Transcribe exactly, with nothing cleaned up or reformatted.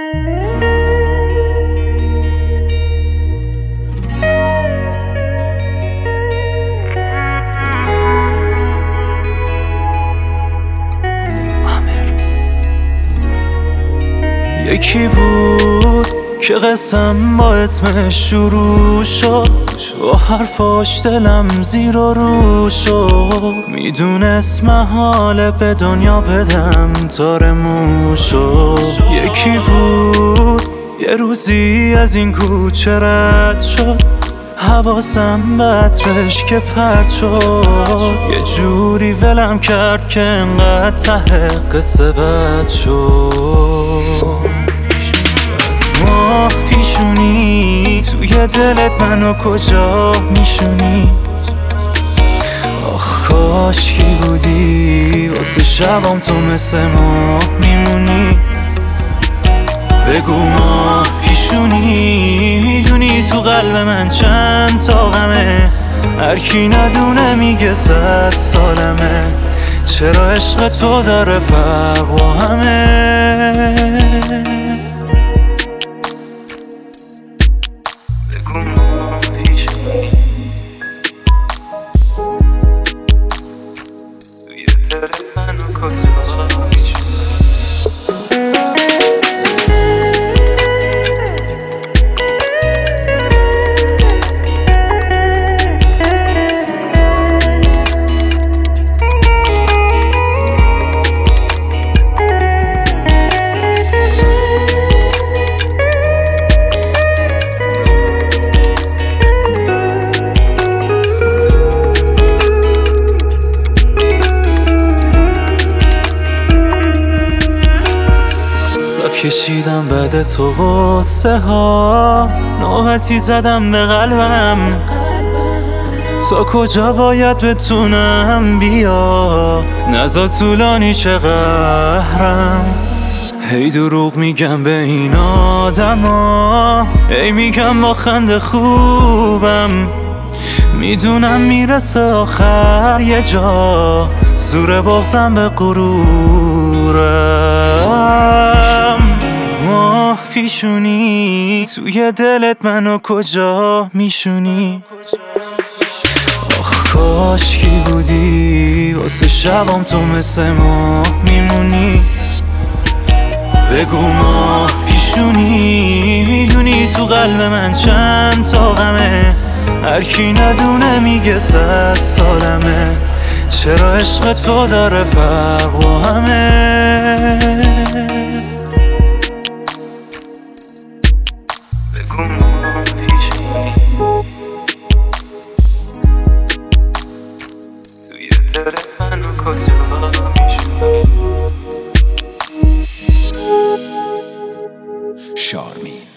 یکی بود که قسم با اسمش شروع شد، با حرفاش دلم زیر و رو شد. میدونست محاله به دنیا بدم تار مو شد. یکی بود یه روزی از این کوچه رد شد، حواسم به عطرش که پرد شد. یه جوری ولم کرد که انقدر ته قصه بد شد. ماه پیشونی توی دلت منو کجا میشونی؟ آخ کاش کی بودی واسه شبام تو مثل ماه میمونی. بگو ماه پیشونی میدونی تو قلب من چند تا غمه، هر کی ندونه میگه صد سالمه. چرا عشق تو داره فرق با همه؟ بگو ماه پیشونی توی دلت منو کجا میشونی؟ کشیدم بعد تو غصه ها، نوبتی زدم به قلبم. تا کجا باید بتونم بیا، نزا طولانی شه قهرم. هی دروغ میگم به این آدما، هی میگم با خنده خوبم. میدونم میرسه آخر یه جا، زور بغضم به غرورم. ماه پیشونی توی دلت منو کجا میشونی؟ آخ کاش کی بودی واسه شبام تو مثل ماه میمونی. بگو ماه پیشونی میدونی تو قلب من چند تا غمه، هر کی ندونه میگه صد سالمه. چرا عشق تو داره فرق با همه؟ بگو ماه پیشونی توی دلت منو کجا میشونی؟ شارمین